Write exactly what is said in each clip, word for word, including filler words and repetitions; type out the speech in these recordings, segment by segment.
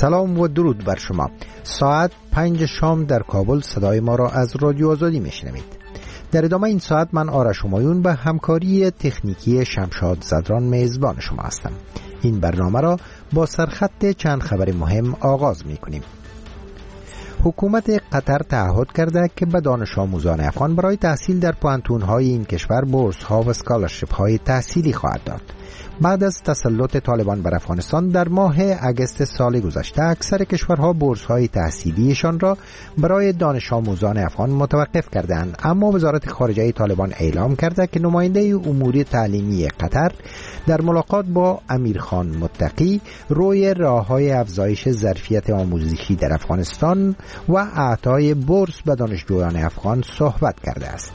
سلام و درود بر شما. ساعت پنج شام در کابل صدای ما را از رادیو آزادی میشنوید. در ادامه این ساعت من آرش همایون به همکاری تکنیکی شمشاد زدران میزبان شما هستم. این برنامه را با سرخط چند خبر مهم آغاز می کنیم. حکومت قطر تعهد کرده که به دانش آموزان افغان برای تحصیل در پوهنتون‌های این کشور بورس‌ها و اسکالرشیپ‌های تحصیلی خواهد داد. بعد از تسلط طالبان بر افغانستان در ماه اگست سال گذشته اکثر کشورها بورس‌های تحصیلیشان را برای دانش آموزان افغان متوقف کردند، اما وزارت خارجه طالبان اعلام کرده که نماینده امور تعلیمی قطر در ملاقات با امیرخان متقی روی راه‌های افزایش ظرفیت آموزشی در افغانستان و اعطای بورس به دانشجویان افغان صحبت کرده است.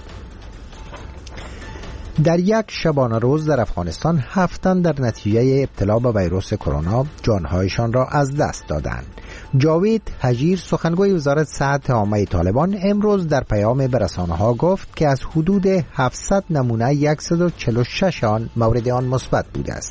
در یک شبانه روز در افغانستان هفت تن در نتیجه ابتلا به ویروس کرونا جانهایشان را از دست دادند. جاوید حجیر سخنگوی وزارت صحت عامه طالبان امروز در پیام به رسانه‌ها گفت که از حدود هفتصد نمونه صد و چهل و شش آن مورد آن مثبت بوده است.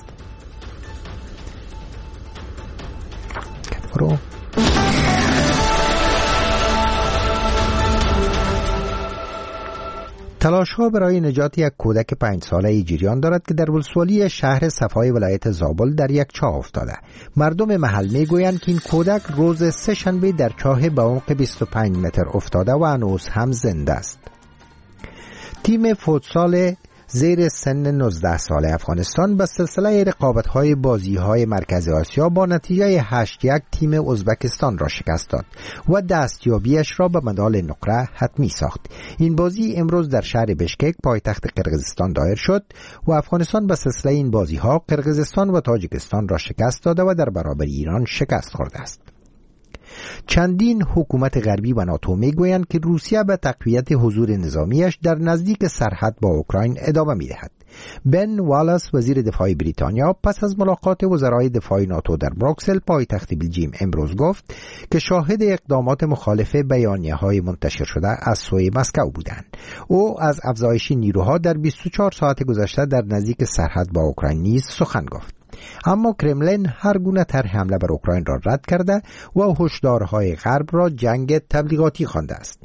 تلاش‌ها برای نجات یک کودک پنج ساله جریان دارد که در ولسوالی شهر صفای ولایت زابل در یک چاه افتاده. مردم محل میگویند که این کودک روز سه شنبه در چاه به عمق بیست و پنج متر افتاده و هنوز هم زنده است. تیم فوتسال زیر سن نوزده ساله افغانستان به سلسله رقابت‌های بازی‌های مرکز آسیا با نتیجه هشت یک تیم ازبکستان را شکست داد و دستیابیش را به مدال نقره حتمی ساخت. این بازی امروز در شهر بشکک پایتخت قرقیزستان دایر شد و افغانستان به سلسله این بازی‌ها قرقیزستان و تاجیکستان را شکست داده و در برابر ایران شکست خورده است. چندین حکومت غربی و ناتو میگویند که روسیه به تقویت حضور نظامیش در نزدیک سرحد با اوکراین ادامه میدهد. بن والاس وزیر دفاع بریتانیا پس از ملاقات وزرای دفاع ناتو در بروکسل پایتخت بلژیم امروز گفت که شاهد اقدامات مخالف بیانیه‌های منتشر شده از سوی مسکو بودند. او از افزایش نیروها در بیست و چهار ساعت گذشته در نزدیک سرحد با اوکراین نیز سخن گفت. اما کرملین هر گونه طرح حمله بر اوکراین را رد کرده و هشدارهای غرب را جنگ تبلیغاتی خوانده است.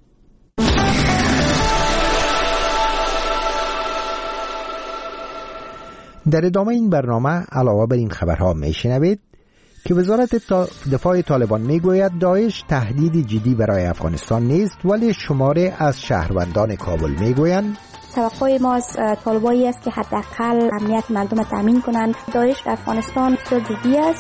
در ادامه این برنامه علاوه بر این خبرها میشنوید که وزارت دفاع طالبان میگوید داعش تهدید جدی برای افغانستان نیست، ولی شماره از شهروندان کابل میگویند توقع ما از طالبایی است که حداقل امنیت مردم تامین کنند. داعش در افغانستان بسیار جدی است.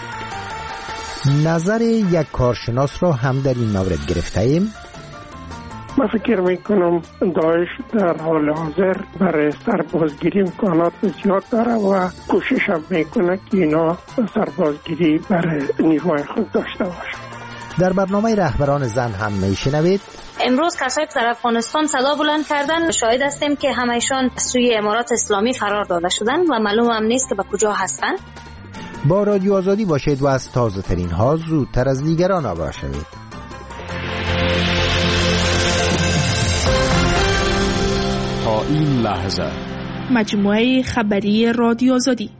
نظر یک کارشناس را هم در این مورد گرفته ایم. من فکر میکنم داعش در حال حاضر برای سربازگیری امکانات زیاد داره و کوشش هم میکنه که اینا سربازگیری برای نیروهای خود داشته باشه. در برنامه رهبران زن هم میشنوید. امروز کسایی که در افغانستان صدا بلند کردن شاهد هستیم که همایشان سوی امارات اسلامی فرار داده شدن و معلوم هم نیست که به کجا هستن. با رادیو آزادی باشید و از تازه ترین ها زودتر از دیگران آگاه شوید. تا این لحظه مجموعه خبری رادیو آزادی.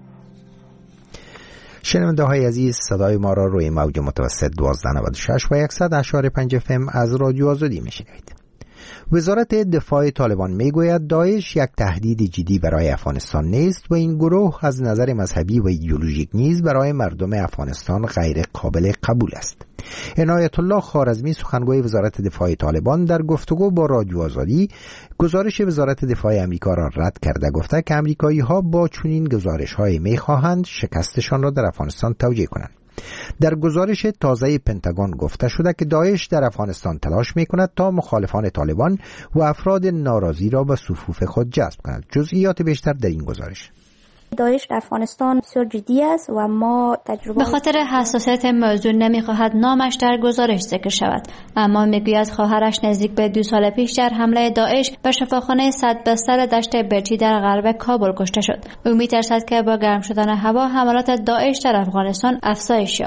شنونده های عزیز، صدای ما را روی موج متوسط دوازده نود و شش و صد و اشاره پنج اف ام از رادیو آزادی میشنوید. وزارت دفاع طالبان میگوید داعش یک تهدید جدی برای افغانستان نیست و این گروه از نظر مذهبی و ایدئولوژیک نیز برای مردم افغانستان غیر قابل قبول است. عنایت الله خوارزمی سخنگوی وزارت دفاع طالبان در گفتگو با رادیو آزادی گزارش وزارت دفاع امریکا را رد کرده گفته که امریکایی‌ها با چنین گزارش‌هایی می‌خواهند شکستشان را در افغانستان توجیه کنند. در گزارش تازه پنتاگون گفته شده که داعش در افغانستان تلاش می‌کند تا مخالفان طالبان و افراد ناراضی را به صفوف خود جذب کند. جزئیات بیشتر در این گزارش. داعش در افغانستان بسیار جدی است و ما تجربه به خاطر حساسیت موضوع نمی‌خواهد نامش در گزارش ذکر شود، اما میگوید خواهرش نزدیک به دو سال پیش در حمله داعش به شفاخانه صد بستر دشت برچی در غرب کابل کشته شد. او می‌ترسد که با گرم شدن هوا حملات داعش در افغانستان افزایش یابد.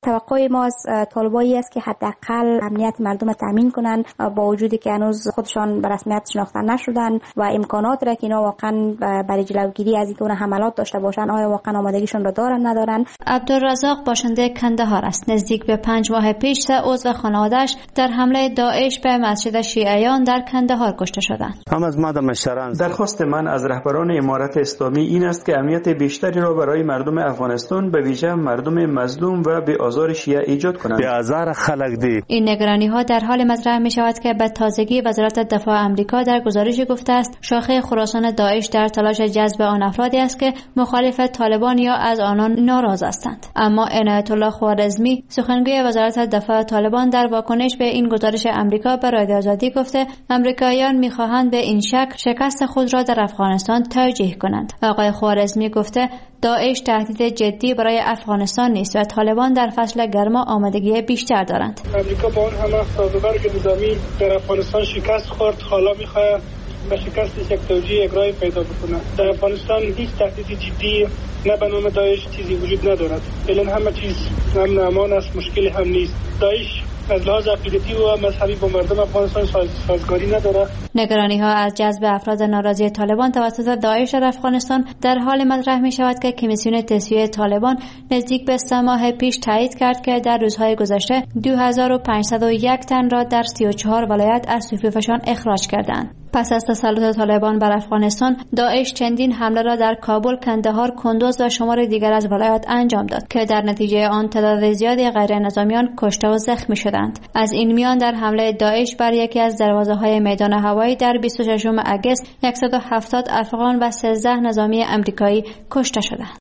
توقع ما از طالبایی است که حداقل امنیت مردم تامین کنند، با وجودی که هنوز خودشان به رسمیت شناخته نشدن و امکانات را که اینا واقعا برای جلوگیری از اینکه اون حملات داشته باشن آیا واقعا آمادگیشون را دارن ندارن. عبدالرزاق باشنده کندهار است. نزدیک به پنج ماه پیش سه عضو خانواده‌اش در حمله داعش به مسجد شیعیان در کندهار کشته شدند. درخواست من از رهبران امارت اسلامی این است که امنیت بیشتری را برای مردم افغانستان به ویژه مردم مظلوم و به آزار شیعه ایجاد کنند. این نگرانی ها در حال مطرح می شود که به تازگی وزارت دفاع آمریکا در گزارشی گفته است شاخه خراسان داعش در تلاش جذب آن افرادی است که مخالف طالبان یا از آنان ناراض هستند. اما عنایت الله خوارزمی سخنگوی وزارت دفاع طالبان در واکنش به این گزارش آمریکا به رادیو آزادی گفته آمریکاییان می‌خواهند به این شکل شکست خود را در افغانستان توجیه کنند. آقای خوارزمی گفته داعش تهدید جدی برای افغانستان نیست و طالبان در فصل گرما آمادگی بیشتر دارند. آمریکا با اون همه سازوکار نظامی در افغانستان شکست خورد، حالا می‌خواهد به شکست یک توجیه اگرایی پیدا بکنه. در افغانستان هیچ تهدید جدی نه به نام داعش چیزی وجود ندارد. الان همه چیز امن و امان است، مشکلی هم نیست. داعش از لحاظ عقیدتی و مذهبی با مردم افغانستان سازگاری ندارد. نگرانی ها از جذب افراد ناراضی طالبان توسط داعش در افغانستان در حال مطرح می شود که کمیسیون تسویه طالبان نزدیک به سه ماه پیش تایید کرد که در روزهای گذشته دو هزار و پانصد و یک تن را در سی و چهار ولایت از صفوفشان اخراج کردند. پس از تسلط طالبان بر افغانستان، داعش چندین حمله را در کابل، کندهار، کندوز و شمار دیگر از ولایات انجام داد که در نتیجه آن تعداد زیادی غیر نظامیان کشته و زخمی شدند. از این میان در حمله داعش بر یکی از دروازه‌های میدان هوایی در بیست و ششم اگست صد و هفتاد افغان و سیزده نظامی آمریکایی کشته شدند.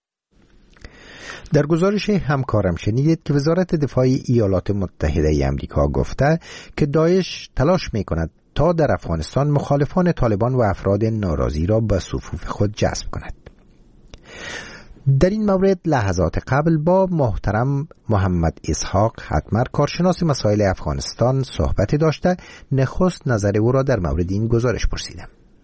در گزارش همکارم شنیدید که وزارت دفاع ایالات متحده آمریکا گفته که داعش تلاش می‌کند تا در افغانستان مخالفان طالبان و افراد ناراضی را به صفوف خود جذب کند. در این مورد لحظات قبل با محترم محمد اسحاق حتمر کارشناس مسائل افغانستان صحبت داشته. نخست نظر او را در مورد این گزارش پرسیدم.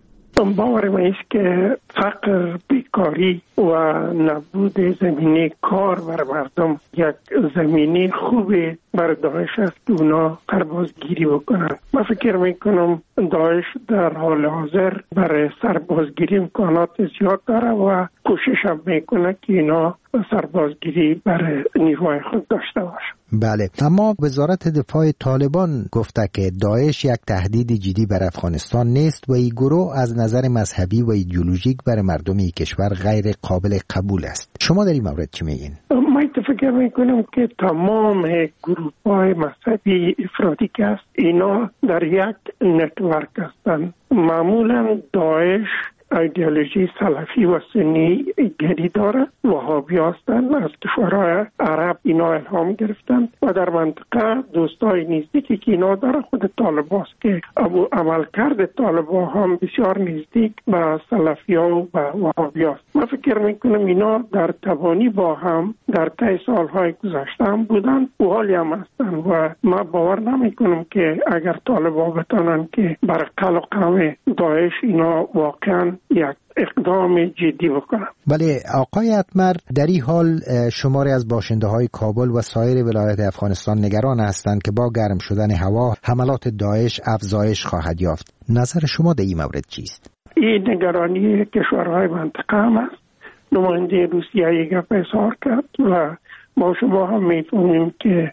باور من است که فقر، بیکاری و نبود زمینه کار بر مردم یک زمینه خوبه بر داعش است که اونا سربازگیری بکنن. من فکر میکنم داعش در حال حاضر برای سربازگیری امکانات زیاد داره و کوشش هم میکنه که اینا سربازگیری برای نیروهای خود داشته باشه. بله، اما وزارت دفاع طالبان گفته که داعش یک تهدید جدی بر افغانستان نیست و این گروه از نظر مذهبی و ایدئولوژیک بر مردم این کشور غیر قابل قبول است. شما در این مورد چی میگین؟ من فکر میکنم که تمام گروه‌های مذهبی افرادی که است اینا در یک نتورک هستند. معمولا داعش ایدئولوژی سلفی و سنی گری داره، وهابی هستند، از کشورهای عرب اینا الهام گرفتن و در منطقه دوستای نزدیکی که اینا داره خود طالبان است که ابو عملکرد طالبان هم بسیار نزدیک به سلفی ها و به وهابی است. من فکر میکنم اینا در تبانی با هم در طی سالهای گذشته هم بودن و حالی هم هستن و من باور نمیکنم که اگر طالبان بتانن که بر قلق داعش اینا واقعا یک اقدام جدی بکنن. بله آقای حتمر، در این حال شماری از باشنده های کابل و سایر ولایات افغانستان نگران هستند که با گرم شدن هوا حملات داعش افزایش خواهد یافت. نظر شما در این مورد چیست؟ این نگرانی کشورهای منطقه هم است. نماینده روسیه یک گپ اظهار کرد و ما شما هم می‌فهمیم که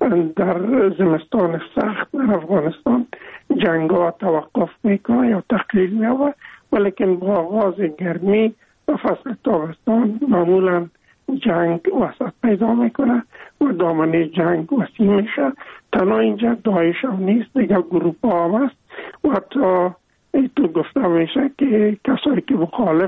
در زمستان سخت در افغانستان جنگ ها توقف میکنه یا تقلیل می‌یابد، ولیکن با آغاز گرمی و فصل تابستان معمولا جنگ وسط پیدا میکنه و دامنه جنگ وسیع میشه. تنها اینجا داعش هم نیست، دیگه گروه ها هم است و حتی تو گفته میشه که کسایی که مخالف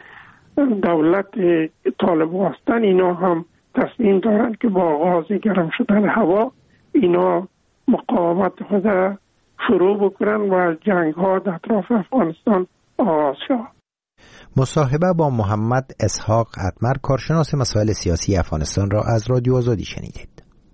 دولت طالبان هستن اینا هم تصمیم دارن که با آغاز گرم شدن هوا اینا مقاومت خود شروع بکنن و جنگ ها در اطراف افغانستان آغاز شد. مصاحبه با محمد اسحاق حتمر کارشناس مسائل سیاسی افغانستان را از رادیو آزادی شنیدید.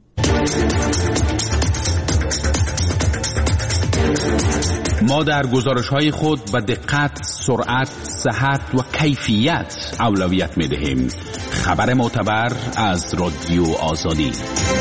ما در گزارش‌های خود به دقت، سرعت، صحت و کیفیت اولویت می‌دهیم. خبر معتبر از رادیو آزادی.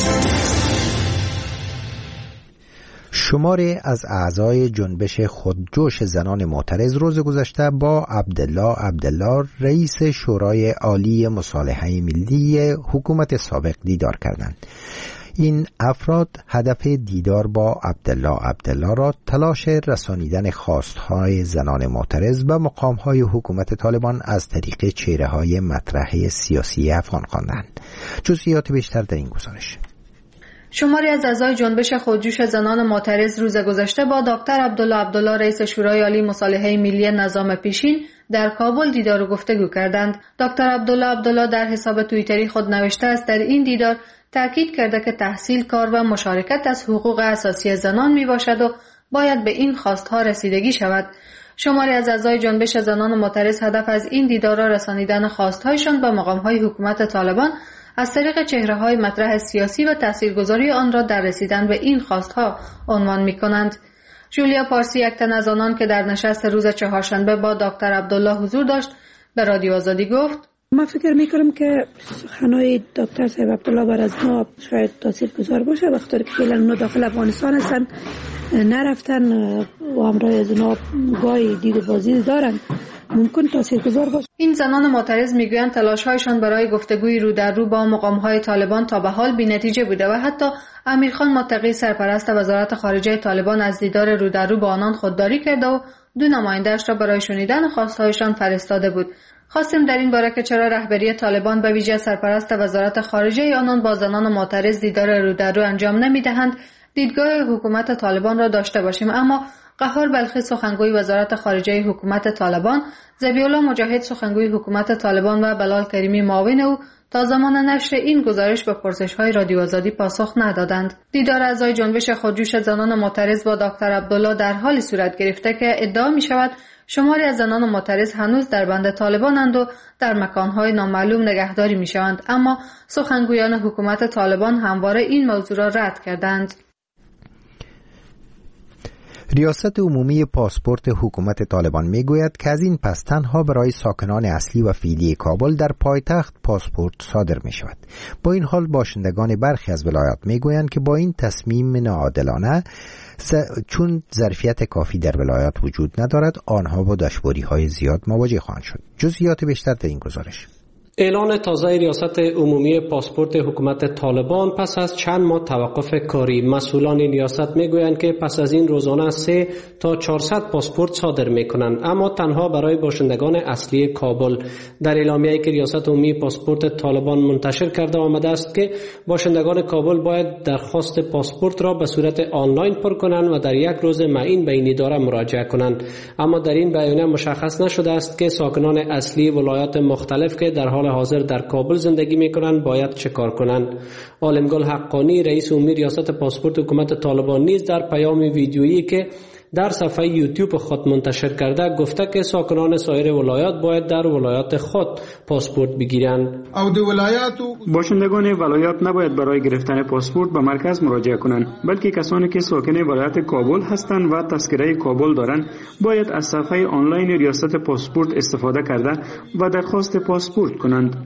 شماری از اعضای جنبش خودجوش زنان معترض روز گذشته با عبدالله عبدالله رئیس شورای عالی مصالحه ملی حکومت سابق دیدار کردند. این افراد هدف دیدار با عبدالله عبدالله را تلاش رسانیدن خواستهای زنان معترض و مقامهای حکومت طالبان از طریق چهره‌های مطرح سیاسی افغان خواندند. جزئیات بیشتر در این گزارش. شماری از اعضای جنبش خودجوش زنان معترض روز گذشته با دکتر عبدالله عبدالله رئیس شورای عالی مصالحه ملی نظام پیشین در کابل دیدار و گفتگو کردند. دکتر عبدالله عبدالله در حساب توییتری خود نوشته است در این دیدار تاکید کرده که تحصیل، کار و مشارکت از حقوق اساسی زنان می باشد و باید به این خواستها رسیدگی شود. شماری از اعضای جنبش زنان معترض هدف از این دیدار را رسانیدن خواستهایشان به مقامهای حکومت طالبان از طریق چهره‌های مطرح سیاسی و تاثیرگذاری آن را در رسیدن به این خواستها عنوان می‌کنند. جولیا پارسی، یک تن از آنان که در نشست روز چهارشنبه با دکتر عبدالله حضور داشت، به رادیو آزادی گفت: من فکر میکنم که سخنهای دکتر صاحب عبدالله بر از ما شاید تاثیرگذار باشه، وقتی که فعلا اونا داخل افغانستان هستن، نرفتن و همراه از اونا گاهی دید بازی دارن، ممکن تاثیرگذار باشه. این زنان معترض میگویند تلاش‌هایشان برای گفتگوی رو در رو با مقام‌های طالبان تا به حال بی‌نتیجه بوده و حتی امیرخان متقی سرپرست وزارت خارجه طالبان از دیدار رو در رو با آنان خودداری کرده و دو نماینده‌اش را برای شنیدن خواستهایشان فرستاده بود. خواستیم در این باره که چرا رهبری طالبان به ویژه سرپرست وزارت خارجه آنان با زنان معترض دیدار رو در رو انجام نمی‌دهند، دیدگاه حکومت طالبان را داشته باشیم. اما قهار بلخی، سخنگوی وزارت خارجه حکومت طالبان، ذبیح‌الله مجاهد، سخنگوی حکومت طالبان و بلال کریمی، معاون او، تا زمان نشر این گزارش به پرسش‌های رادیو آزادی پاسخ ندادند. دیدار اعضای جنبش خودجوش زنان معترض با دکتر عبدالله در حالی صورت گرفته که ادعا می‌شود شماری از زنان معترض هنوز در بند طالبانند و در مکان‌های نامعلوم نگهداری می‌شوند، اما سخنگویان حکومت طالبان همواره این موضوع را رد کردند. ریاست عمومی پاسپورت حکومت طالبان میگوید که از این پس تنها برای ساکنان اصلی و فعلی کابل در پایتخت پاسپورت صادر می شود. با این حال باشندگان برخی از ولایات میگویند که با این تصمیم ناعادلانه چون ظرفیت کافی در ولایات وجود ندارد، آنها با دشواری های زیاد مواجه خواهند شد. جزئیات بیشتر در این گزارش. اعلان تازه ریاست عمومی پاسپورت حکومت طالبان پس از چند ماه توقف کاری. مسئولان ریاست میگویند که پس از این روزانه سه تا چهارصد پاسپورت صادر میکنند، اما تنها برای باشندگان اصلی کابل. در اعلامیه‌ای که ریاست عمومی پاسپورت طالبان منتشر کرده آمده است که باشندگان کابل باید درخواست پاسپورت را به صورت آنلاین پر کنند و در یک روز معین به این اداره مراجعه کنند. اما در این بیانیه مشخص نشده است که ساکنان اصلی ولایات مختلف که در حال حاضر در کابل زندگی میکنند باید چه کار کنند. عالمگل حقانی، رئیس عمومی ریاست پاسپورت حکومت طالبان، نیز در پیام ویدیویی که در صفحه یوتیوب خود منتشر کرده گفته که ساکنان سایر ولایات باید در ولایات خود پاسپورت بگیرند. باشندگان ولایات نباید برای گرفتن پاسپورت به مرکز مراجعه کنند، بلکه کسانی که ساکن ولایت کابل هستند و تذکره کابل دارند باید از صفحه آنلاین ریاست پاسپورت استفاده کرده و درخواست پاسپورت کنند.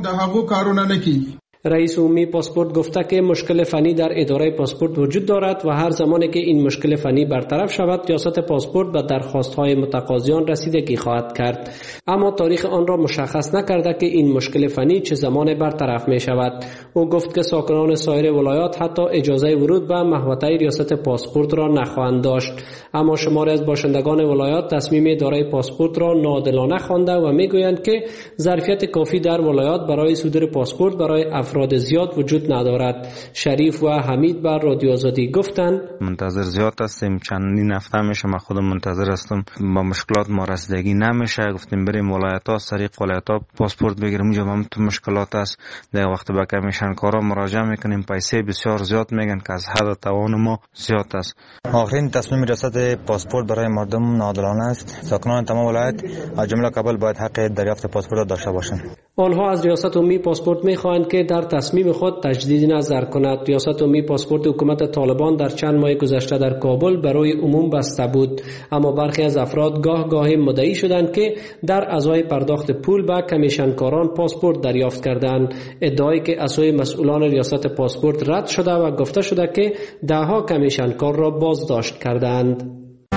رئیس عمومی پاسپورت گفته که مشکل فنی در اداره پاسپورت وجود دارد و هر زمانی که این مشکل فنی برطرف شود ریاست پاسپورت به درخواست‌های متقاضیان رسیدگی خواهد کرد، اما تاریخ آن را مشخص نکرده که این مشکل فنی چه زمان برطرف می شود. او گفت که ساکنان سایر ولایات حتی اجازه ورود به محوطه ریاست پاسپورت را نخواهند داشت، اما شماری از باشندگان ولایات تصمیم اداره پاسپورت را ناعادلانه خوانده و میگویند که ظرفیت کافی در ولایات برای صدور پاسپورت برای افراد زیاد وجود ندارد. شریف و حمید بر رادیو آزادی گفتند منتظر زیاد هستیم، چندین هفته میشه من خودم منتظر هستم، با مشکلات ما رسیدگی نمیشه. گفتیم بریم ولایت ها، سریع ولایت ها پاسپورت بگیریم، اونجا هم تو مشکلات است. در وقت به کمیشن کارا مراجعه میکنیم، پیسه بسیار زیاد میگن که از حد توان ما زیاد است. آخرین تصمیم ریاست پاسپورت برای مردم ناعادلانه است. ساکنان تمام ولایت از جمله کابل باید حق دریافت پاسپورت داشته باشند. آنها از ریاست عمومی پاسپورت میخواهند که در در تصمیم خود تجدید نظر کند. ریاست عمومی پاسپورت حکومت طالبان در چند ماه گذشته در کابل برای عموم بسته بود، اما برخی از افراد گاه گاهی مدعی شدند که در ازای پرداخت پول به کمیشنکاران پاسپورت دریافت کردند. ادعایی که از سوی مسئولان ریاست پاسپورت رد شده و گفته شده که دهها کمیشنکار را بازداشت کردند.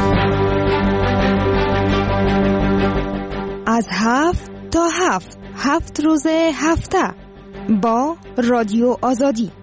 از هفت تا هفت هفت روز هفته با رادیو آزادی.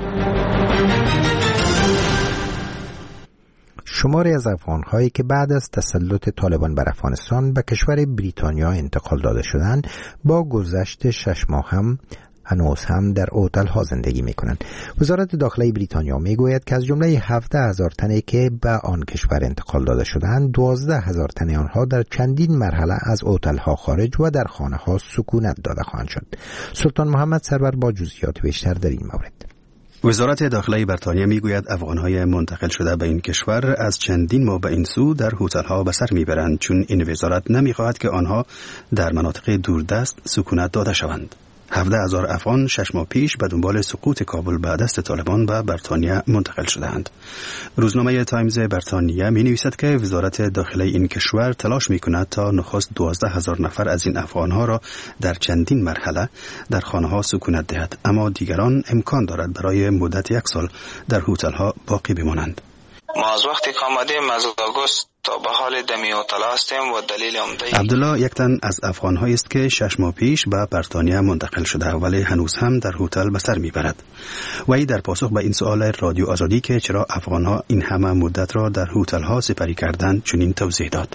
شماری از افغان‌هایی که بعد از تسلط طالبان بر افغانستان به کشور بریتانیا انتقال داده شدند با گذشت شش ماه هم هنوز هم در هتل‌ها زندگی می‌کنند. وزارت داخلی بریتانیا می‌گوید که از جمله هفده هزار تنی که به آن کشور انتقال داده شدند، دوازده هزار تن آنها در چندین مرحله از هتل‌ها خارج و در خانه‌ها سکونت داده خواهند شد. سلطان محمد سرور با جزئیات بیشتر در این مورد. وزارت داخلی بریتانیا میگوید افغان‌های منتقل شده به این کشور از چندین ماه به این سو در هتل‌ها به سر میبرند، چون این وزارت نمیخواهد که آنها در مناطق دوردست سکونت داده شوند. هفده هزار افغان شش ماه پیش به دنبال سقوط کابل به دست طالبان به بریتانیا منتقل شدند. روزنامه تایمز بریتانیا می نویسد که وزارت داخلی این کشور تلاش می کند تا نخست دوازده هزار نفر از این افغانها را در چندین مرحله در خانه ها سکونت دهد، اما دیگران امکان دارد برای مدت یک سال در هتل‌ها باقی بمانند. ما از وقتی که آمدیم از آگوست تا به حال دمی هتل هستیم و دلیل عمده عبدالله یک تن از افغان‌هایی است که شش ماه پیش به بریتانیا منتقل شده ولی هنوز هم در هتل به سر میبرد. وی در پاسخ به این سوال رادیو آزادی که چرا افغان‌ها این همه مدت را در هتل‌ها سپری کردند چنین توضیح داد.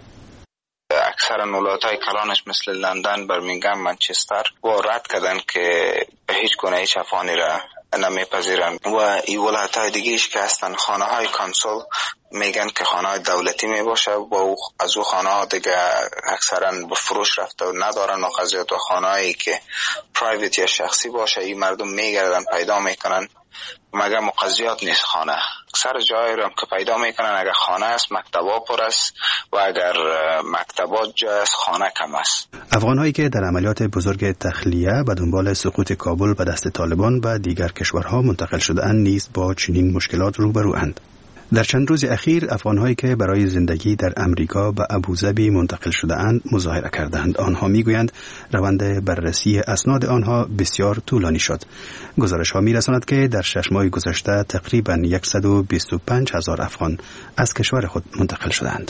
اکثر ولایت‌های کلانش مثل لندن، برمینگهم، منچستر و رد کردن که به هیچ گونه هیچ افغانی را نمیپذیرند و این ولایت‌های دیگه‌اش که هستن خانه های کانسول میگن که خانه های دولتی میباشه و از او خانه ها دیگه اکثرا به فروش رفته و ندارن و قضیت و خانه هایی که پرایویت یا شخصی باشه این مردم میگردن پیدا میکنن مگر مقضیات نیست. خانه اکثر جایی رو که پیدا میکنن اگر خانه است مکتبا پر است و اگر مکتبات جای است خانه کم است. افغان‌هایی که در عملیات بزرگ تخلیه به دنبال سقوط کابل به دست طالبان به دیگر کشورها منتقل شده‌اند نیز با چنین مشکلات روبروند. در چند روز اخیر افغان‌هایی که برای زندگی در امریکا به ابوظبی منتقل شده‌اند مظاهره کردند. آنها میگویند روند بررسی اسناد آنها بسیار طولانی شد. گزارش‌ها می‌رساند که در شش ماه گذشته تقریباً صد و بیست و پنج هزار افغان از کشور خود منتقل شدند.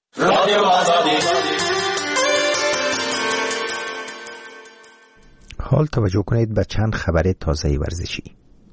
حال توجه کنید به چند خبر تازه ورزشی.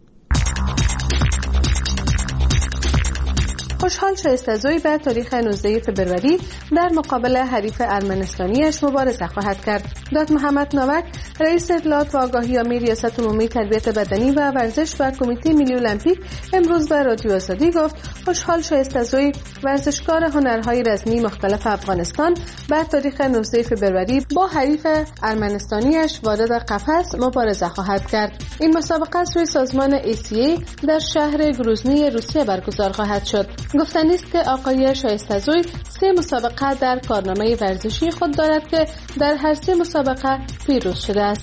خوشحال شایسته‌زوی به تاریخ نوزده فوریه در مقابل حریف ارمنستانیش مبارزه خواهد کرد. داد محمد ناوک رئیس اطلاعات و آگاهی عامی ریاست عمومی تربیت بدنی و ورزش و کمیته ملی المپیک امروز به رادیو آزادی گفت خوشحال شایسته‌زوی ورزشکار هنرهای رزمی مختلف افغانستان به تاریخ نوزده فوریه با حریف ارمنستانیش وارد قفس مبارزه خواهد کرد. این مسابقه سوی سازمان ای سی ای در شهر گروزنی روسیه برگزار خواهد شد. گفتنی است که آقای شایسته‌زوی سه مسابقه در کارنامه ورزشی خود دارد که در هر سه مسابقه پیروز شده است.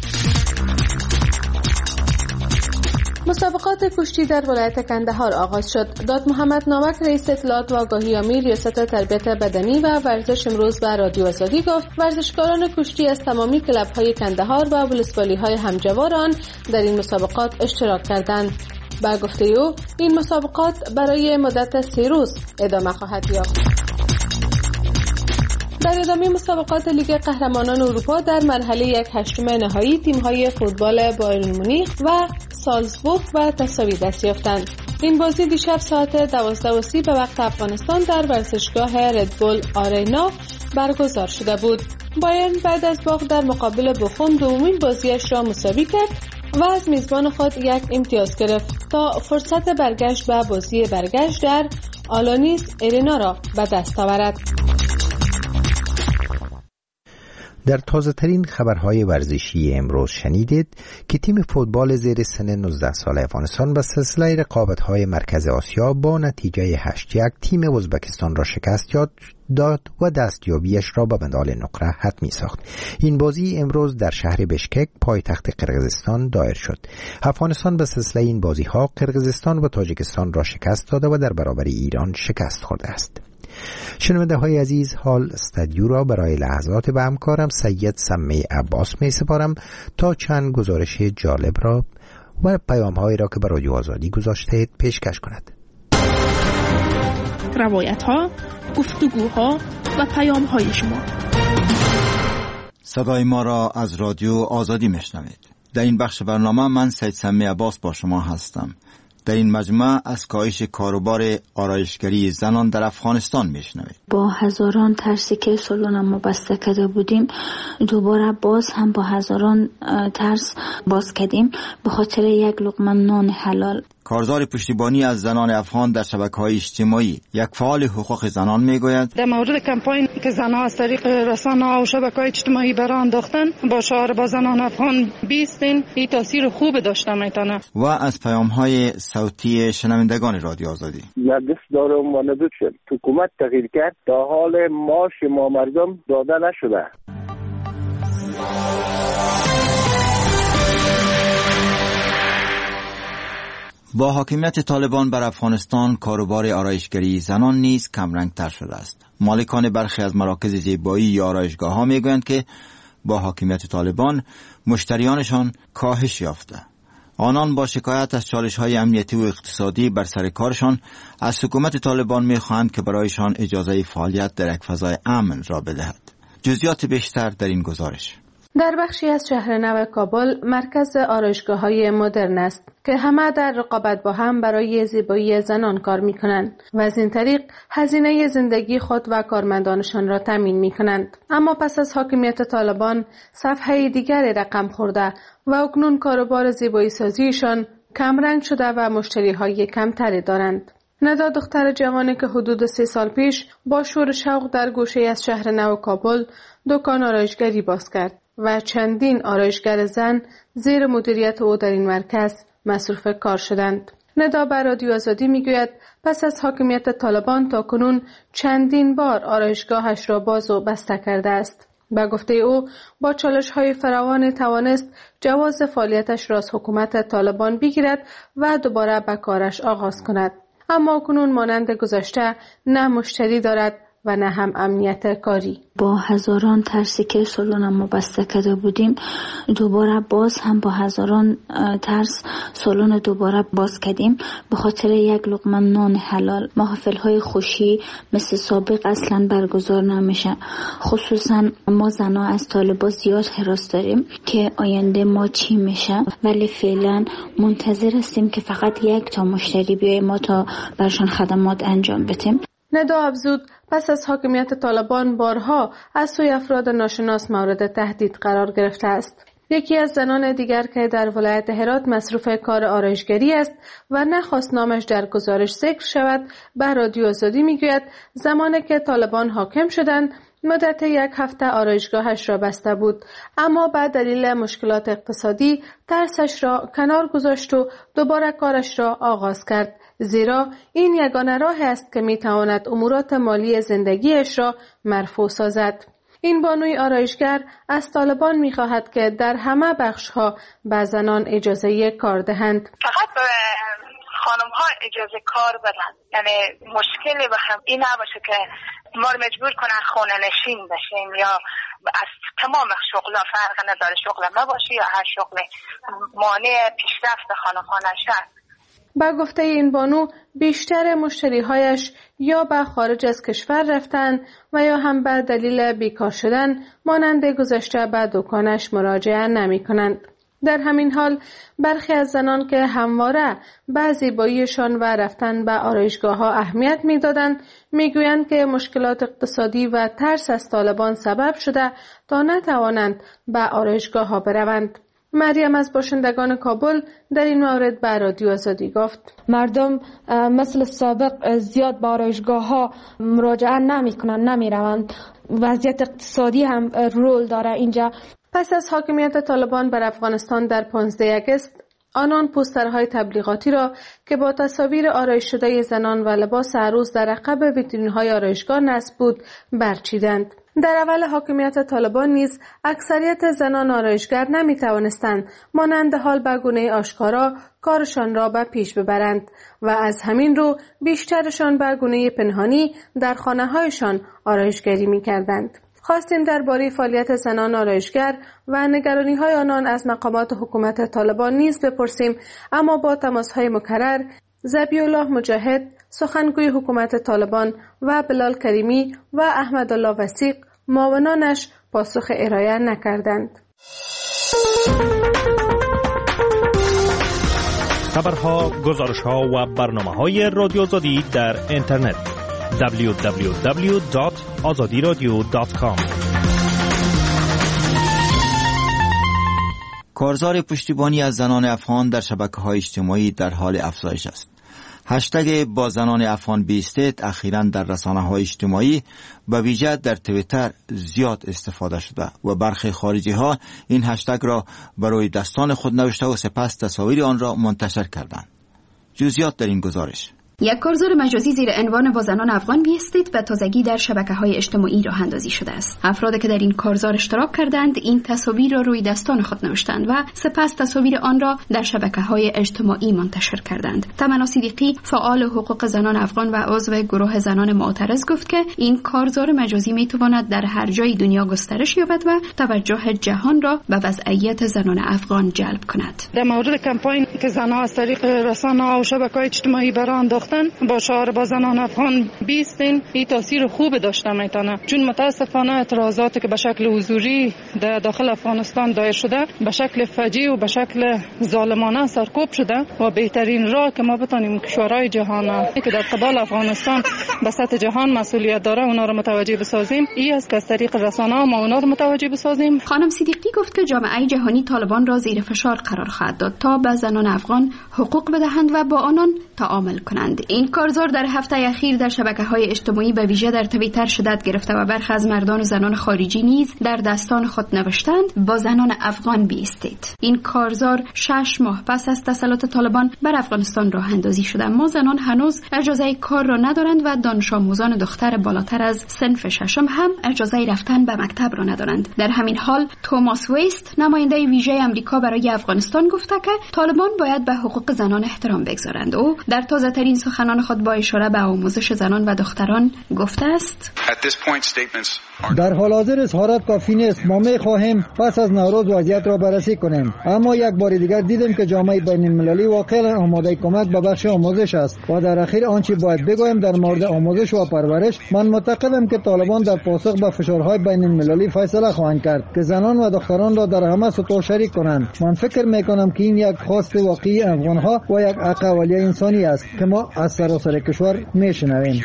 مسابقات کشتی در ولایت کندهار آغاز شد. داد محمد ناوک رئیس اطلاعات و آگاهی عامی ریاست تربیت بدنی و ورزش امروز به رادیو آزادی گفت ورزشکاران کشتی از تمامی کلب‌های کندهار و ولسوالی‌های همجوار آن در این مسابقات اشتراک کردند. با گفته او این مسابقات برای مدت سه روز ادامه خواهد یافت. در ادامه مسابقات لیگ قهرمانان اروپا در مرحله یک هشتم نهایی تیم‌های فوتبال بایرن مونیخ و سالزبورگ به تساوی دست یافتند. این بازی دیشب ساعت دوازده و سی به وقت افغانستان در ورزشگاه ردبول آرینا برگزار شده بود. بایرن بعد از باخت در مقابل بوخوم دومین بازیش را مساوی کرد و از میزبان خود یک امتیاز گرفت تا فرصت برگشت به بازی برگشت در آلانیس ارینا را به دست آورد. در تازه ترین خبرهای ورزشی امروز شنیدید که تیم فوتبال زیر سن نوزده ساله افغانستان به سلسله رقابت‌های مرکز آسیا با نتیجه هشت یک تیم ازبکستان را شکست داد و دستیابیش را به مدال نقره حتمی ساخت. این بازی امروز در شهر بشکک پایتخت قرقیزستان دایر شد. افغانستان به سلسله این بازی‌ها قرقیزستان و تاجیکستان را شکست داده و در برابر ایران شکست خورده است. شنونده های عزیز، حال استودیو را برای لحظات به همکارم سید سمی عباس می سپارم تا چند گزارش جالب را و پیام هایی را که به رادیو آزادی گذاشته پیشکش کند. روایت ها، گفتگوها و پیام های شما. صدای ما را از رادیو آزادی میشنوید. در این بخش برنامه من سید سمی عباس با شما هستم. در این مجموعه از کاهش کاروبار آرایشگری زنان در افغانستان میشنوید. با هزاران ترسی که سالن ما بسته کرده بودیم، دوباره باز هم با هزاران ترس باز کردیم به خاطر یک لقمه نان حلال. کارزار پشتیبانی از زنان افغان در شبکه‌های اجتماعی، یک فعال حقوق زنان میگوید در مورد کمپاین که زنها از طریق رسانه‌ها و شبکه‌های اجتماعی برآ انداختن با شعار با زنان افغان بیستین، این تاثیر خوب داشته میتونه. و از پیام‌های صوتی شنوندگان رادیو آزادی. نقص دارم و ندود شد. حکومت تغییر کرد تا حال معاش ما مردم داده نشده. با حاکمیت طالبان بر افغانستان، کاروبار آرایشگری زنان نیز کمرنگ تر شده است. مالکان برخی از مراکز زیبایی یا آرایشگاه ها می گویند که با حاکمیت طالبان مشتریانشان کاهش یافته. آنان با شکایت از چالش های امنیتی و اقتصادی بر سر کارشان از حکومت طالبان می خواهند که برایشان اجازه فعالیت در یک فضای امن را بدهد. جزئیات بیشتر در این گزارش. در بخشی از شهر نو کابل مرکز آرایشگاه‌های مدرن است که همه در رقابت با هم برای زیبایی زنان کار می‌کنند و از این طریق هزینه زندگی خود و کارمندانشان را تامین می‌کنند. اما پس از حاکمیت طالبان صفحه دیگری رقم خورده و اکنون کاروبار زیبایی سازیشان کمرنگ شده و مشتری‌های کمتری دارند. ندا دختر جوانی که حدود سه سال پیش با شور شوق در گوشه از شهر نو کابل دکان آرایشگری باز کرد و چندین آرایشگر زن زیر مدیریت او در این مرکز مصروف کار شدند. ندا بر رادیو آزادی میگوید پس از حاکمیت طالبان تا کنون چندین بار آرایشگاهش را باز و بسته کرده است. به گفته او با چالش‌های فراوان توانست جواز فعالیتش را از حکومت طالبان بگیرد و دوباره به کارش آغاز کند. اما کنون مانند گذشته نه مشتری دارد و نه هم امنیت کاری. با هزاران ترسی که سالن ما بسته کرده بودیم، دوباره باز هم با هزاران ترس سالن دوباره باز کردیم به خاطر یک لقمه نان حلال. محافل های خوشی مثل سابق اصلا برگزار نمیشه. خصوصا ما زنها از طالبا زیاد حراس داریم که آینده ما چی میشه، ولی فعلا منتظر هستیم که فقط یک تا مشتری بیای ما تا برشان خدمات انجام بدیم. ندا افزود پس از حاکمیت طالبان بارها از سوی افراد ناشناس مورد تهدید قرار گرفته است. یکی از زنان دیگر که در ولایت هرات مصروف کار آرایشگری است و نخواست نامش در گزارش ذکر شود، به رادیو آزادی میگوید زمانی که طالبان حاکم شدند مدت یک هفته آرایشگاهش را بسته بود، اما به دلیل مشکلات اقتصادی ترسش را کنار گذاشت و دوباره کارش را آغاز کرد، زیرا این یگانه راه است که میتواند امورات مالی زندگیش را مرفوع سازد. این بانوی آرایشگر از طالبان میخواهد که در همه بخش‌ها به زنان اجازه کار دهند. فقط به خانم ها اجازه کار بدن، یعنی مشکلی به هم این نباشه که ما رو مجبور کنن خانه نشین بشیم یا از تمام شغلا فرق نداره شغل ما باشه یا هر شغل مانع پیشرفت خانم ها نشه. با گفته این بانو بیشتر مشتریهایش یا به خارج از کشور رفتن و یا هم به دلیل بیکار شدن مانند گذشته به دکانش مراجعه نمی کنند. در همین حال برخی از زنان که همواره به زیباییشان و رفتن به آرایشگاه ها اهمیت می دادند می گویند که مشکلات اقتصادی و ترس از طالبان سبب شده تا نتوانند به آرایشگاه ها بروند. مریم از باشندگان کابل در این مورد به رادیو آزادی گفت مردم مثل سابق زیاد به آرایشگاه ها مراجعه نمی کنند، نمی روند. وضعیت اقتصادی هم رول داره اینجا. پس از حاکمیت طالبان بر افغانستان در پانزده آگوست، آنان پوسترهای تبلیغاتی را که با تصاویر آرایش شده زنان و لباس عروس در عقب ویترین‌های آرایشگاه نصب بود برچیدند. در اول حاکمیت طالبان نیز اکثریت زنان آرایشگر نمی توانستند مانند حال به گونه آشکارا کارشان را به پیش ببرند و از همین رو بیشترشان به گونه پنهانی در خانه‌هایشان آرایشگری می کردند. خواستیم درباره فعالیت زنان آرایشگر و نگرانی‌های آنان از مقامات حکومت طالبان نیز بپرسیم، اما با تماس‌های مکرر ذبیح‌الله مجاهد سخنگوی حکومت طالبان و بلال کریمی و احمدالله وثیق معاونانش پاسخ ارائه نکردند. خبرها، گزارش‌ها و برنامه‌های رادیو آزادی در اینترنت دبلیو دبلیو دبلیو دات آزادی رادیو دات کام. کارزار پشتیبانی از زنان افغان در شبکه‌های اجتماعی در حال افزایش است. هشتگ با زنان افغان بیستید اخیراً در رسانه‌های اجتماعی و ویژه در توییتر زیاد استفاده شده و برخی خارجی‌ها این هشتگ را برای دستان خود نوشته و سپس تصاویر آن را منتشر کردند. جزئیات در این گزارش. یک کارزار مجازی زیر عنوان با زنان افغان بیستید به تازگی در شبکه‌های اجتماعی راه اندازی شده است. افرادی که در این کارزار اشتراک کردند این تصاویر را روی دستان خود نوشتند و سپس تصاویر آن را در شبکه‌های اجتماعی منتشر کردند. تمنا صدیقی فعال حقوق زنان افغان و عضو گروه زنان معترض گفت که این کارزار مجازی می‌تواند در هر جای دنیا گسترش یابد و توجه جهان را به وضعیت زنان افغان جلب کند. در مورد کمپین که زنان از طریق رسانه‌ها و شبکه‌های اجتماعی برآمد با شعار با زنان افغان بیستین، این تاثیر خوب داشته میتونه، چون متاسفانه اعتراضاتی که به شکل حضوری در داخل افغانستان دایر شده به شکل فجیع و به شکل ظالمانه سرکوب شده و بهترین راه که ما بتونیم کشورهای جهان که در قبال افغانستان به سطح جهان مسئولیت داره اونا رو متوجه بسازیم، این است که از طریق رسانه‌ها ما اونا رو متوجه بسازیم. خانم صدیقی گفت که جامعه جهانی طالبان را زیر فشار قرار خواهد داد تا به زنان افغان حقوق بدهند و با آنان تعامل کنند. این کارزار در هفته اخیر در شبکه‌های اجتماعی به ویژه در توییتر شدت گرفته و برخی از مردان و زنان خارجی نیز در دستان خود نوشتند با زنان افغان بیستید. این کارزار شش ماه پس از تسلط طالبان بر افغانستان راه اندازی شده، اما زنان هنوز اجازه کار را ندارند و دانش آموزان دختر بالاتر از صنف ششم هم اجازه رفتن به مکتب را ندارند. در همین حال توماس ویست نماینده ویژه آمریکا برای افغانستان گفته که طالبان باید به حقوق زنان احترام بگذارند. او در تازه‌ترین سخنان خود با اشاره به آموزش زنان و دختران گفته است: در حال حاضر اظهارات کافی نیست. ما می خواهیم پس از نوروز وضعیت را بررسی کنیم، اما یک بار دیگر دیدیم که جامعه بین المللی واقعا آماده کمک به بخش آموزش است و در اخیر آنچه باید بگویم در مورد آموزش و پرورش، من معتقدم که طالبان در پاسخ به فشارهای بین المللی فیصله خواهند کرد که زنان و دختران را در همه سطوح شریک کنند. من فکر می کنم که این یک خواست واقعی افغانها و یک حق اولیه انسانی است که ما از سراسر کشور میشنویم.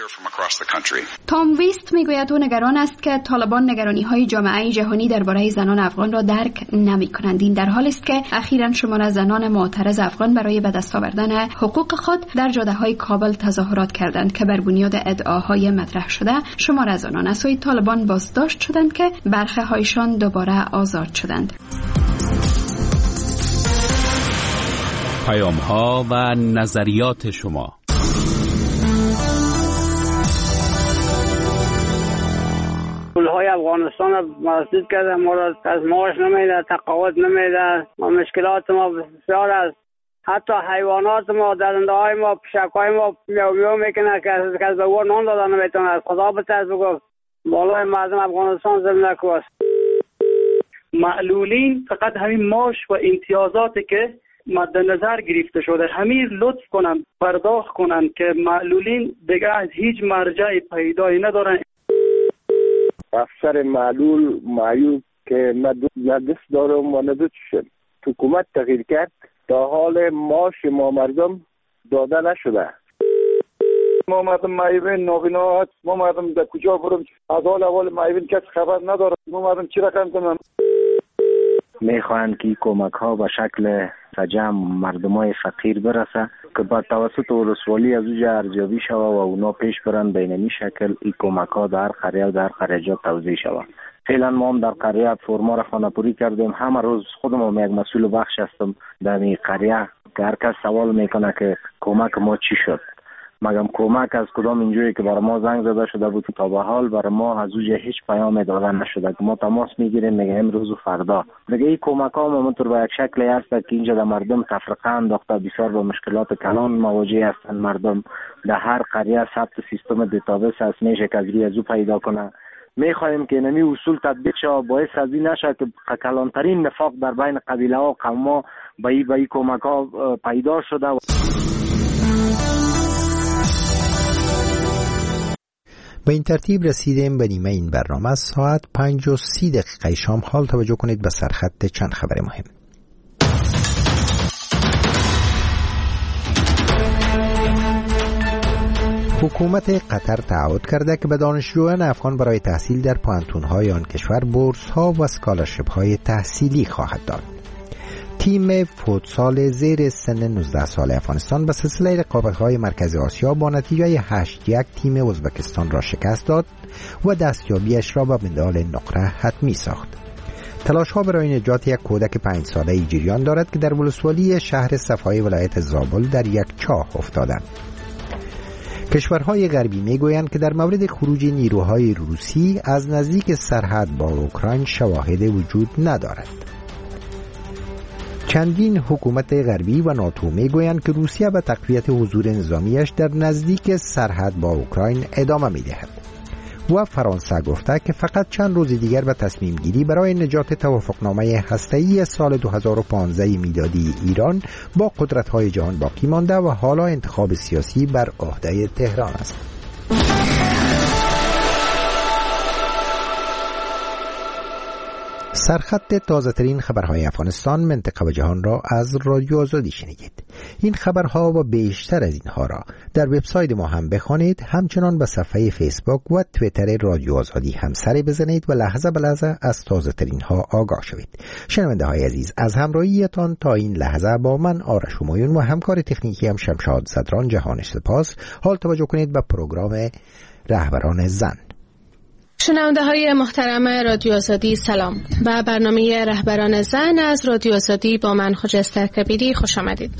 تام ویست میگوید او نگران است که طالبان نگرانی‌های جامعه جهانی درباره زنان افغان را درک نمی‌کنند. این در حالی است که اخیراً شمار از زنان معترض افغان برای به دست آوردن حقوق خود در جاده‌های کابل تظاهرات کردند که بر بنیاد ادعاهای مطرح شده شمار از آنان از سوی طالبان بازداشت شدند که برخی هایشان دوباره آزاد شدند. پیام‌ها و نظریات شما. پولهای افغانستان را مسدود کرده، ما را از معاش نمیده، تقاعد نمیده، ما مشکلات ما بسیار است. حتی حیوانات ما، درنده های ما، پشکای ما میو میو میکنه که از به او نان دادن نمیتونه. از خدا بترس بگو بالای مردم افغانستان زمینه کوست. معلولین فقط همین معاش و امتیازاتی که مد نظر گرفته شده همین لطف کنن پرداخت کنن که معلولین دیگه از هیچ مرجع پیدایی ندارن. افسر معلول معیوب که نه دست دارم و نه دو چشم، حکومت تغییر کرد تا حال معاش ما مردم داده نشده. ما مردم معیوبین نابینا هست، ما مردم در کجا برم از حال اول معیوبین کسی خبر نداره، ما مردم چی رقم کنم. میخواهند که کمک ها به شکل سجم مردم های فقیر برسه که با توسط ولسوالی از اوجه ارزیابی شوه و اونا پیش برن به این شکل این کمک ها در قریه و در قریه توزیع شوه. فعلا ما هم در قریه فرما را خانه‌پوری کردیم. همه روز خودم هم یک مسئول بخش هستم در این قریه که هر کس سوال میکنه که کمک ما چی شد. مگم کمک از کدام اینجوری که برای ما زنگ زده شده بود تا به حال برای ما از اوجه هیچ پیام داده نشده که ما تماس میگیریم میگه امروز و فردا. دیگه این کمک ها همونطور به یک شکلی هست که اینجا در مردم تفرقه انداخته، بسیار به مشکلات کلان مواجه هستند. مردم در هر قریه ثبت سیستم دیتابیس هست، میشه که از روی از او پیدا کنه. میخواهیم که نمی اصول تطبیق شود، باعث از این نشه که کلانترین نفاق در بین قبیله ها و قوم ها به این کمک ها پیدا شده. به این ترتیب رسیدیم به نیمه این برنامه. ساعت پنج و سی دقیقه شام. حال توجه کنید به سرخط چند خبر مهم. حکومت قطر تعهد کرده که به دانشجویان افغان برای تحصیل در پوهنتون‌های آن کشور بورس‌ها و اسکالرشیپ‌های تحصیلی خواهد داد. تیم فوتسال زیر سن نوزده سال افغانستان به سلسله رقابت‌های مرکز آسیا با نتیجه هشت یک تیم ازبکستان را شکست داد و دستیابیش را به مدال نقره حتمی ساخت. تلاش‌ها برای نجات یک کودک پنج ساله‌ای جریان دارد که در ولسوالی شهر صفای ولایت زابل در یک چاه افتادند. کشورهای غربی میگویند که در مورد خروج نیروهای روسی از نزدیک سرحد با اوکراین شواهد وجود ندارد. چندین حکومت غربی و ناتو میگویند که روسیه به تقویت حضور نظامیش در نزدیک سرحد با اوکراین ادامه میدهد و فرانسه گفته که فقط چند روز دیگر به تصمیم گیری برای نجات توافقنامه هسته‌ای سال دو هزار و پانزده میلادی ایران با قدرت‌های جهان باقی مانده و حالا انتخاب سیاسی بر عهده تهران است. سرخط تازه ترین خبرهای افغانستان، منطقه و جهان را از رادیو آزادی شنیدید. این خبرها و بیشتر از اینها را در وبسایت ما هم بخوانید. همچنان به صفحه فیسبوک و توییتر رادیو آزادی هم سری بزنید و لحظه به لحظه از تازه ترین ها آگاه شوید. شنونده های عزیز، از همراهیتان تا این لحظه با من آرش همایون و همکار تکنیکی هم شمشاد صدران جهانش سپاس. حال توجه کنید به پروگرام رهبران زن. شنونده های محترم رادیو آزادی سلام. به برنامه رهبران زن از رادیو آزادی با من خجسته کبیری خوش آمدید.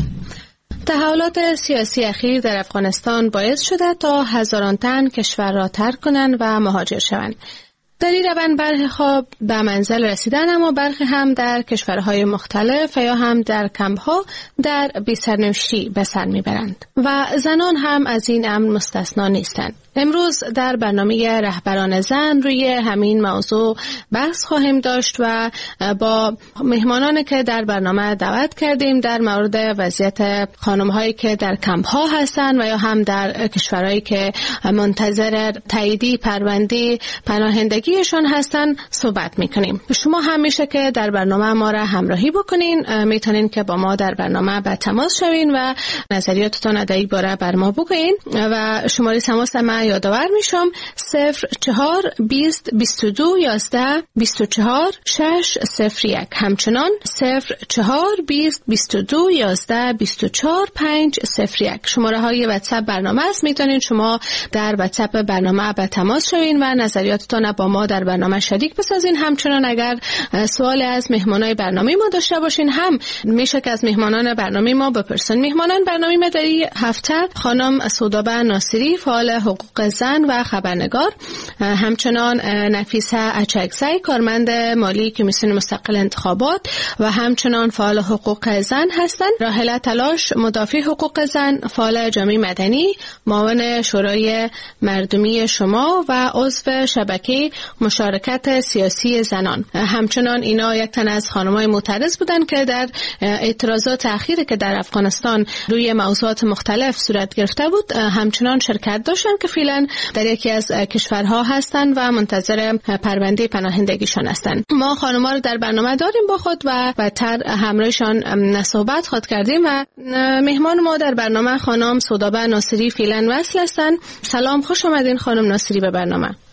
تحولات سیاسی اخیر در افغانستان باعث شده تا هزاران تن کشور را ترک کنند و مهاجر شوند. در این روند برخی ها به منزل رسیدن، اما برخی هم در کشورهای مختلف یا هم در کمپ‌ها در بی‌سرنوشتی به سر میبرند و زنان هم از این امر مستثنا نیستند. امروز در برنامه رهبران زن روی همین موضوع بحث خواهیم داشت و با مهمانانی که در برنامه دعوت کردیم در مورد وضعیت خانم‌هایی که در کمپ‌ها هستند و یا هم در کشورهایی که منتظر تاییدی پرونده پناهندگیشان هستند صحبت می‌کنیم. شما هم میشه که در برنامه ما را همراهی بکنین، میتونین که با ما در برنامه به تماس شوین و نظریاتتون در این باره بر ما بگوین و شماره تماس ما یادآور میشم صفر چهار بیست بیست و دو یازده بیست و چهار شش صفر یک، همچنان صفر چهار بیست بیست و دو یازده بیست و چهار پنج صفر یک. شماره های واتساپ برنامه است، میتونین شما در واتساپ برنامه به تماس شوین و نظریاتتون با ما در برنامه شریک بسازین. همچنان اگر سوال از مهمانای برنامه ما داشته باشین هم میشه که از مهمانان برنامه ما بپرسین. مهمانان برنامه ما در این هفته خانم سودابه ناصری، فعال حقوق زن و خبرنگار، همچنان نفیسه اچکزی، کارمند مالی کمیسیون مستقل انتخابات و همچنان فعال حقوق زن هستند. راحله تلاش، مدافع حقوق زن، فعال جامعه مدنی، معاون شورای مردمی شما و عضو شبکه مشارکت سیاسی زنان. همچنان اینا یک تن از خانم‌های معترض بودند که در اعتراضات اخیری که در افغانستان روی موضوعات مختلف صورت گرفته بود همچنان شرکت داشتند که فعلا در یکی از کشورها هستند و منتظر پرونده پناهندگیشان هستند. ما خانم‌ها رو در برنامه داریم با خود و بعدتر همراهشان صحبت خود کردیم و مهمان ما در برنامه خانم سودابه ناصری فعلا وصل هستند. سلام، خوش آمدین خانم ناصری به برنامه.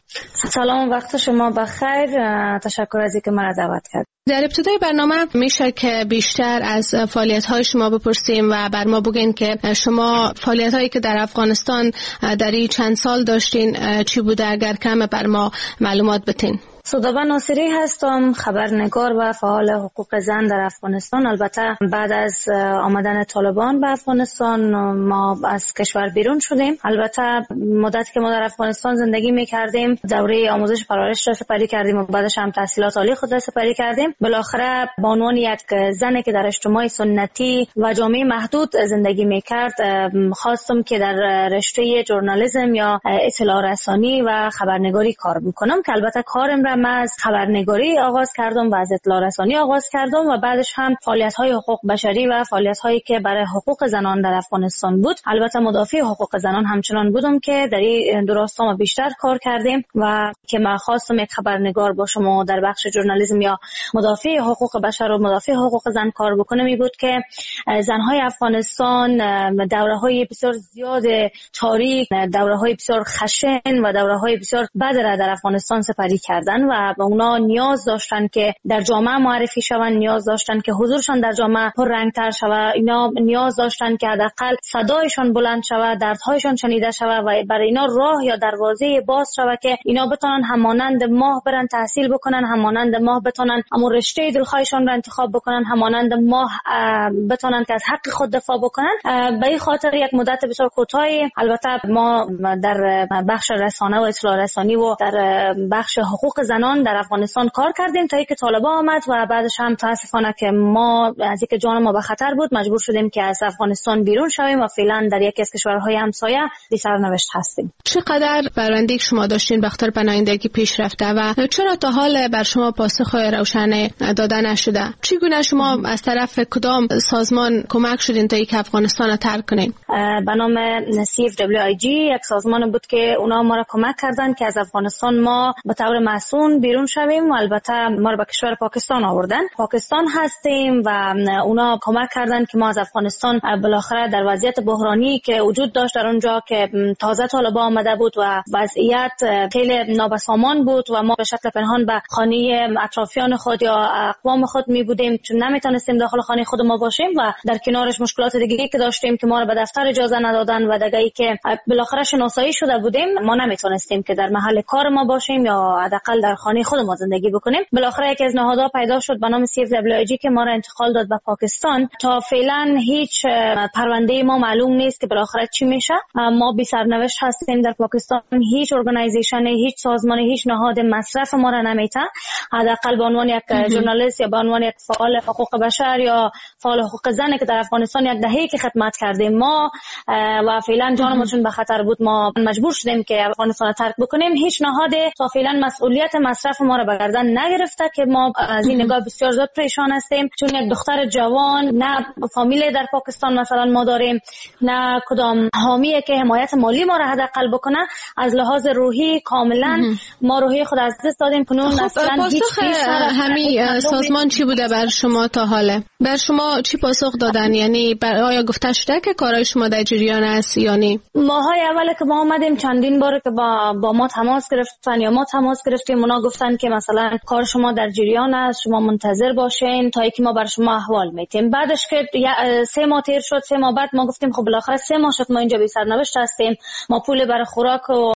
سلام، وقت شما بخیر. تشکر از اینکه مرا دعوت کرد. در ابتدای برنامه میشه که بیشتر از فعالیت‌های شما بپرسیم و بر ما بگین که شما فعالیت‌هایی که در افغانستان در این چند سال داشتین چی بوده، اگر کم بر ما معلومات بتین. سودابه ناصری هستم، خبرنگار و فعال حقوق زن در افغانستان. البته بعد از آمدن طالبان به افغانستان ما از کشور بیرون شدیم. البته مدتی که ما در افغانستان زندگی می‌کردیم دوره آموزش پرورش را سپری کردیم و بعدش هم تحصیلات عالی خود را سپری کردیم. بالاخره به عنوان یک زنی که در اجتماع سنتی و جامعه محدود زندگی می‌کرد خواستم که در رشته ژورنالیسم یا اطلاع رسانی و خبرنگاری کار بکنم که البته کارم را من از خبرنگاری آغاز کردم و از اطلاع رسانی آغاز کردم و بعدش هم فعالیت‌های حقوق بشری و فعالیت‌هایی که برای حقوق زنان در افغانستان بود. البته مدافع حقوق زنان همچنان بودم که در این دو راستا ما بیشتر کار کردیم و که من خواستم یک خبرنگار باشم و در بخش ژورنالیسم یا مدافع حقوق بشر و مدافع حقوق زن کار بکنم. این بود که زن‌های افغانستان دوره‌های بسیار زیاد تاریک، دوره‌های بسیار خشن و دوره‌های بسیار بد را در افغانستان سپری کردن و به اونا نیاز داشتن که در جامعه معرفی شوند، نیاز داشتن که حضورشان در جامعه پر رنگ‌تر شود، اینا نیاز داشتن که حداقل صدایشان بلند شود، دردهایشان شنیده شود و برای اینا راه یا دروازه باز شود که اینا بتونن همانند ماه برن تحصیل بکنن، همانند ماه بتونن همون رشته دلخواهشان را انتخاب بکنن، همانند ماه بتونن که از حق خود دفاع بکنن. به این خاطر یک مدت بسیار کوتاهی البته ما در بخش رسانه و اطلاع رسانی و در بخش حقوق زنان در افغانستان کار کردیم تا اینکه طالبان آمد و بعدش هم متاسفانه که ما از اینکه جان ما به خطر بود مجبور شدیم که از افغانستان بیرون شویم و فعلا در یکی از کشورهای همسایه بی سرنوشت هستیم. چقدر برندگی شما داشتین به خاطر پناهندگی پیش رفته و چرا تا حال بر شما پاسخ روشن داده نشده؟ چگونه شما از طرف کدام سازمان کمک شدین تا اینکه افغانستان را ترک کنین؟ به نام سی اف دبلیو آی جی یک سازمان بود که اونا ما را کمک کردن که از افغانستان ما به طور مسئول بیرون شویم و البته ما رو به کشور پاکستان آوردن. پاکستان هستیم و اونا کمک کردن که ما از افغانستان بالاخره در وضعیت بحرانی که وجود داشت در اونجا که تازه طالبان آمده بود و وضعیت خیلی نابسامان بود و ما به شکل پنهان به خانه اطرافیان خود یا اقوام خود می بودیم چون نمیتونستیم داخل خانه خود ما باشیم و در کنارش مشکلات دیگه که داشتیم که ما رو به دفتر اجازه ندادن و دیگه که بالاخره شناسایی شده بودیم ما نمیتونستیم که در محل کار ما باشیم یا حداقل در خانه خود ما زندگی بکنیم. بالاخره یکی از نهادها پیدا شد به نام سی اف دبلیو آی جی که ما را انتقال داد به پاکستان. تا فعلا هیچ پرونده ما معلوم نیست که بالاخره چی میشه. ما بی سرنوشت هستیم در پاکستان. هیچ ارگانایزیشن، هیچ سازمان، هیچ نهاد مصرف ما را نمیته. حداقل به عنوان یک ژورنالیست یا به عنوان یک فعال حقوق بشر یا فعال حقوق زن که در افغانستان یک دهه‌ای که خدمت کردیم ما و فعلا جانمون چون به خطر بود ما مجبور شدیم که افغانستان ترک بکنیم. هیچ نهاد تا فعلا مسئولیت مصرف ما را به گردن نگرفته که ما از این نگاه بسیار زیاد پریشان هستیم چون یک دختر جوان نه فامیل در پاکستان مثلا ما داریم نه کدام حامیه که حمایت مالی ما را حداقل بکنه. از لحاظ روحی کاملا ما روحی خود از دست دادیم. کنون اصلا هیچ همین سازمان چی بوده بر شما تا حاله؟ بر شما چی پاسخ دادن؟ یعنی آیا گفته شده که کارهای شما در جریان است یا نه؟ ماهای اول که ما آمدیم چندین بار که با با ما تماس گرفتن یا ما تماس گرفتیم اونا گفتن که مثلا کار شما در جریان است، شما منتظر باشین تا اینکه ما بر شما احوال میتیم. بعدش که سه ماه تیر شد، سه ماه بعد ما گفتیم خب بالاخره سه ماه شد ما اینجا بی سرنوشت هستیم، ما پول برای خوراک و